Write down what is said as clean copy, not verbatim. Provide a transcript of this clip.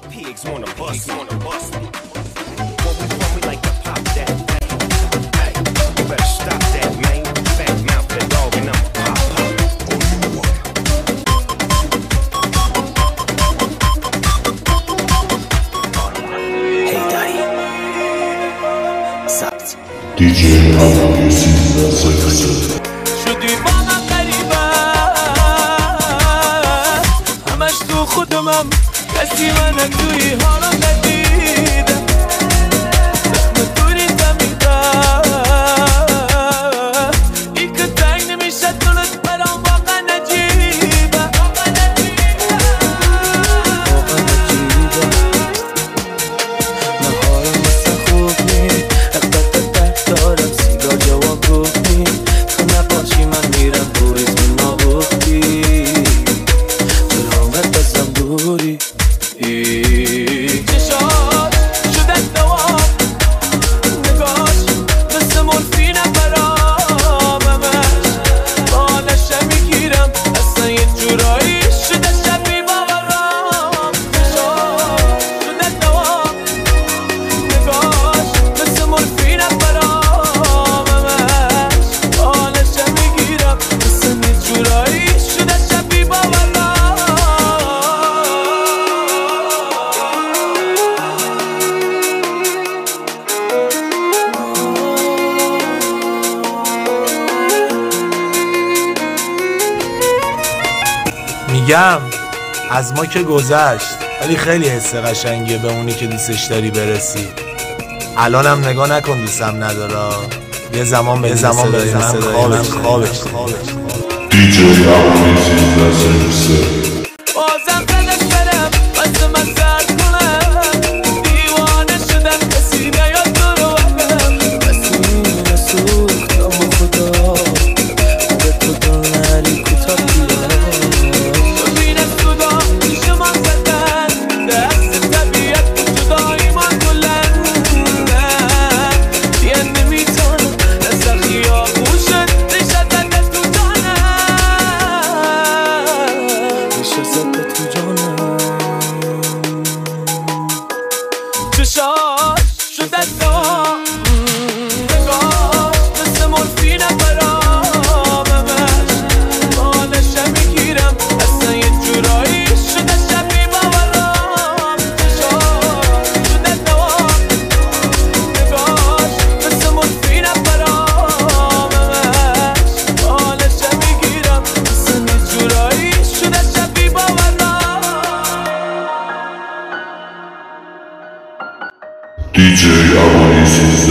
Pigs wanna bust me. When we like to pop that. Hey, you better stop that, man. Fat mouth that dog and I'ma pop. Hey daddy. Sucks. DJ Abdul Sayfası. شدی با من غریبه همش تو خودمم کسی من توی حالا ندیده زخم توری تمیده ای که تنگ نمیشه دلت برام واقعا نجیبه واقعا نجیبه من حالم مثل خوب نی اقدر دارم سیگار جواب گفت نی تو نباشی من میرم تو ریتم نابختی چرا انقدر بزم دوری چشاش شده دوام نگاش مثل مورفینه برام همش بالشه میگیرم اصلا یه جورایی شده شبیه باورام چشاش شده دوام نگاش مثل مورفینه برام همش بالشه میگیرم اصلا یه جورایی شده شبیه باورام میگم از ما که گذشت ولی خیلی حس قشنگیه به اونی که دوستش داری برسی. الانم نگاه نکن دوستم نداره یه زمان به زمان بزنم خوابش DJ Abdul Sayfası. بازم بدش برم بس من سرد کنم دیوانه شدم کسی نیاد تو رو بگم بسیمه سوختم و خدا به تو دل نری کتاب بیار ببین از خدا شما زدن دست طبیعت جدایی ما کلن دیگه نمیتونم دست خیابوشت ریشه زده تو جانم ریشه زده تو جانم چشاش شده دام نگاش مثل مورفینه برام همش بالشه میگیرم اصلا یه جورایی شده شبیه باورام چشاش شده دام نگاش مثل مورفینه برام همش بالشه میگیرم اصلا یه جورایی شده شبیه باورام DJ Abdul